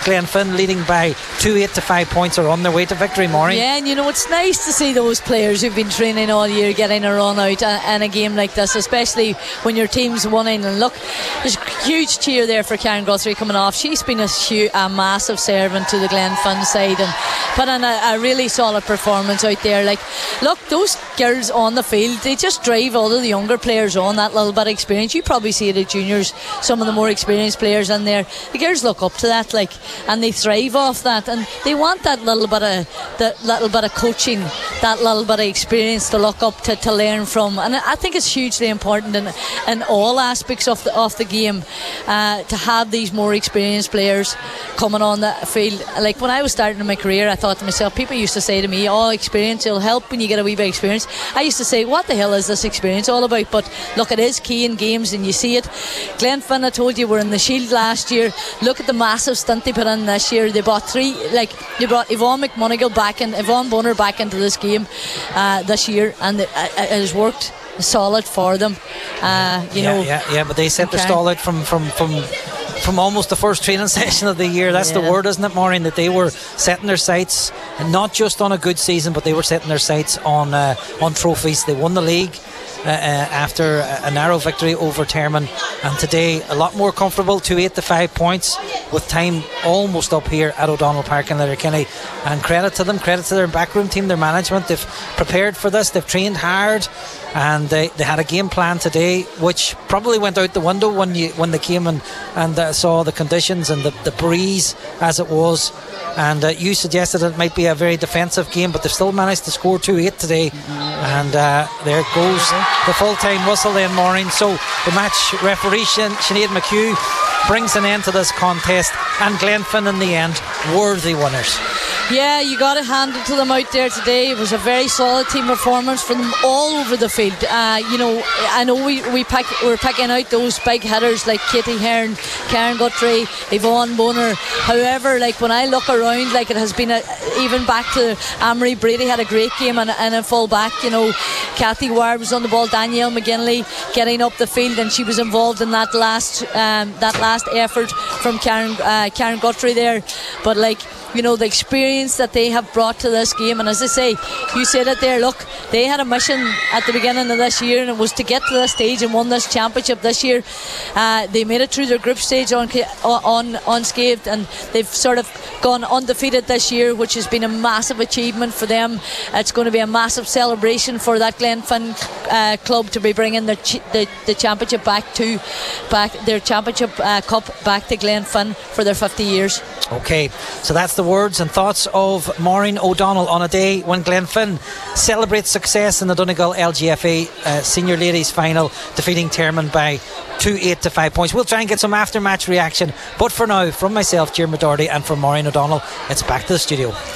Glenfin leading by 2-8 to 5 points, are on their way to victory, Maureen. Yeah, and it's nice to see those players who've been training all year getting a run out in a game like this, especially when your team's winning. And look, there's a huge cheer there for Karen Guthrie coming off. She's been a massive servant to the Glenfin side and put in a really solid performance out there. Like, look, those girls on the field, they just drive all of the younger players on, that little bit of experience. You probably see it at juniors, some of the more experienced players in there. The girls look up to that, like, and they thrive off that, and they want that little bit of coaching, that little bit of experience to look up to learn from. And I think it's hugely important in all aspects of the game to have these more experienced players coming on the field. Like, when I was starting in my career, I thought to myself, people used to say to me, oh, experience will help when you get a wee bit of experience. I used to say, what the hell is this experience all about? But look, it is key in games, and you see it. Glenfin, I told you, were in the Shield last year. Look at the massive stunt they put in this year. They brought Yvonne McMonigal back and Yvonne Bonner back into this game this year, and it has worked solid for them. But they set their stall out from almost the first training session of the year. That's the word, isn't it, Maureen? That they were setting their sights, and not just on a good season, but they were setting their sights on trophies. They won the league after a narrow victory over Termon, and today a lot more comfortable, 2-8 to 5 points with time almost up here at O'Donnell Park in Letterkenny. And credit to them, credit to their backroom team, their management. They've prepared for this, they've trained hard, and they had a game plan today which probably went out the window when they came and saw the conditions and the breeze as it was. And you suggested it might be a very defensive game, but they've still managed to score 2-8 today. And there goes the full-time whistle then, Maureen. So the match referee Sinead McHugh brings an end to this contest, and Glenfin in the end worthy winners. Yeah, you got to hand it to them out there today. It was a very solid team performance from them all over the field. I know we're picking out those big hitters like Katie Hearn, Karen Guthrie, Yvonne Bonner. However, like, when I look around, like, it has been even back to Amory Brady had a great game and a full back. Kathy Ward was on the ball. Danielle McGinley getting up the field, and she was involved in that last effort from Karen Guthrie there. But the experience that they have brought to this game, and as I say, you said it there, look, they had a mission at the beginning of this year, and it was to get to this stage and won this championship this year. They made it through their group stage unscathed, and they've sort of gone undefeated this year, which has been a massive achievement for them. It's going to be a massive celebration for that Glenfin club to be bringing the championship back their championship cup back to Glenfin for their 50 years. Okay, so that's the words and thoughts of Maureen O'Donnell on a day when Glenfin celebrates success in the Donegal LGFA Senior Ladies Final, defeating Termon by 2-8 to 5 points. We'll try and get some after-match reaction, but for now, from myself, Jim McDoherty, and from Maureen O'Donnell, it's back to the studio.